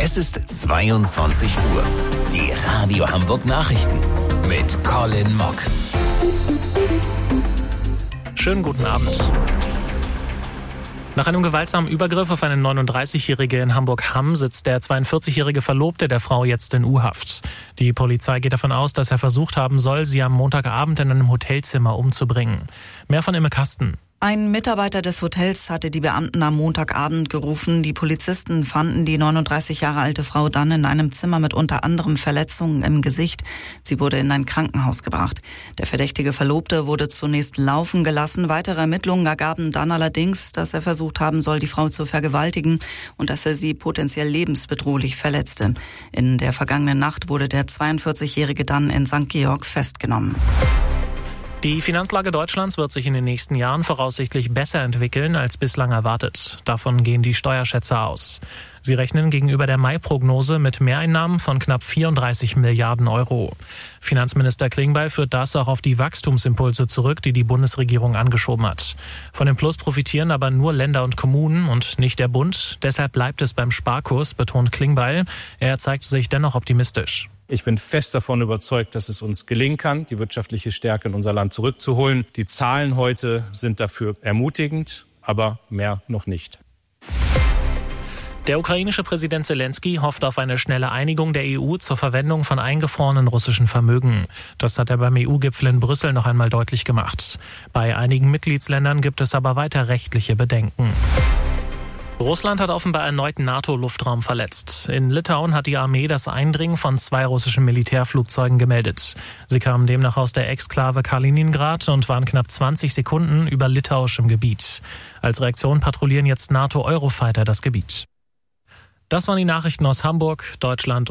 Es ist 22 Uhr. Die Radio Hamburg Nachrichten mit Colin Mock. Schönen guten Abend. Nach einem gewaltsamen Übergriff auf eine 39-Jährige in Hamburg-Hamm sitzt der 42-jährige Verlobte der Frau jetzt in U-Haft. Die Polizei geht davon aus, dass er versucht haben soll, sie am Montagabend in einem Hotelzimmer umzubringen. Mehr von Imme Kasten. Ein Mitarbeiter des Hotels hatte die Beamten am Montagabend gerufen. Die Polizisten fanden die 39 Jahre alte Frau dann in einem Zimmer mit unter anderem Verletzungen im Gesicht. Sie wurde in ein Krankenhaus gebracht. Der verdächtige Verlobte wurde zunächst laufen gelassen. Weitere Ermittlungen ergaben dann allerdings, dass er versucht haben soll, die Frau zu vergewaltigen und dass er sie potenziell lebensbedrohlich verletzte. In der vergangenen Nacht wurde der 42-Jährige dann in St. Georg festgenommen. Die Finanzlage Deutschlands wird sich in den nächsten Jahren voraussichtlich besser entwickeln als bislang erwartet. Davon gehen die Steuerschätzer aus. Sie rechnen gegenüber der Mai-Prognose mit Mehreinnahmen von knapp 34 Milliarden Euro. Finanzminister Klingbeil führt das auch auf die Wachstumsimpulse zurück, die die Bundesregierung angeschoben hat. Von dem Plus profitieren aber nur Länder und Kommunen und nicht der Bund. Deshalb bleibt es beim Sparkurs, betont Klingbeil. Er zeigt sich dennoch optimistisch. Ich bin fest davon überzeugt, dass es uns gelingen kann, die wirtschaftliche Stärke in unser Land zurückzuholen. Die Zahlen heute sind dafür ermutigend, aber mehr noch nicht. Der ukrainische Präsident Zelensky hofft auf eine schnelle Einigung der EU zur Verwendung von eingefrorenen russischen Vermögen. Das hat er beim EU-Gipfel in Brüssel noch einmal deutlich gemacht. Bei einigen Mitgliedsländern gibt es aber weiter rechtliche Bedenken. Russland hat offenbar erneut NATO-Luftraum verletzt. In Litauen hat die Armee das Eindringen von 2 russischen Militärflugzeugen gemeldet. Sie kamen demnach aus der Exklave Kaliningrad und waren knapp 20 Sekunden über litauischem Gebiet. Als Reaktion patrouillieren jetzt NATO-Eurofighter das Gebiet. Das waren die Nachrichten aus Hamburg, Deutschland